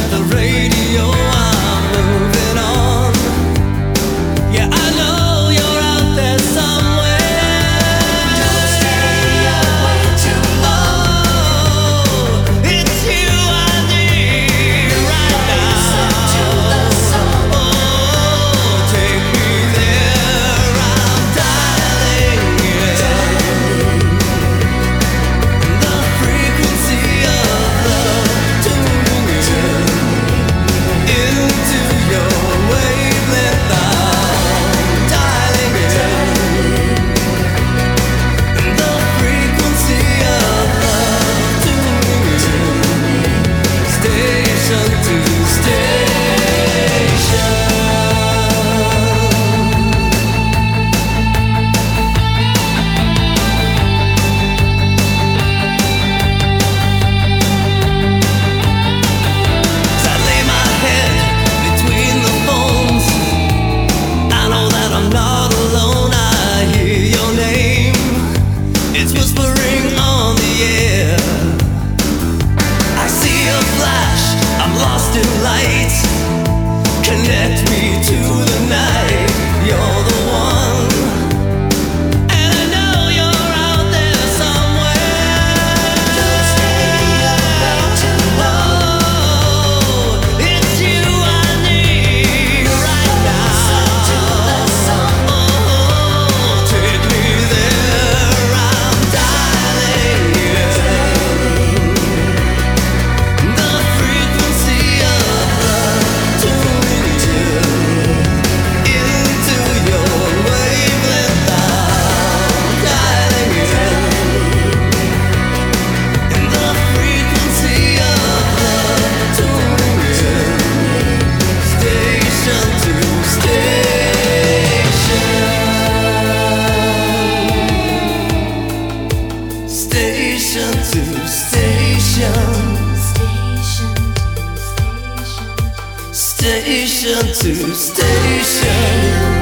the radio, I'm moving on. Yeah, I know you're out there somewhere. Don't stay away too long. Oh, it's you I need right now. Listen to the song. Oh, take me there. I'm dialing in the frequency of love, tuning into your wavelength. I'm dialing in the frequency of love, tuning station to station. I lay my head between the phones. I know that I'm not alone. I hear your name. It's whispering on the air. I see a flash. I'm lost in light. Connect me to the night. You're the one. And I know you're out there somewhere. Don't stay away too long. Oh, it's you I need right now. Listen to the song. Oh, take me there. I'm dialing in the frequency of love, tuning into your wavelength. I'm dialing in the frequency of love, tuning station to station, station to station, station to station.